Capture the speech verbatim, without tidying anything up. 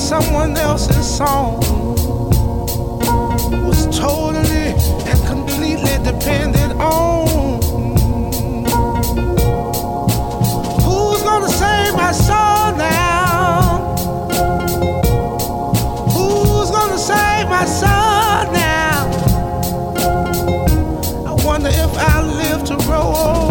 someone else's song was totally and completely dependent on. Who's gonna save my soul now? Who's gonna save my soul now? I wonder if I live to grow old.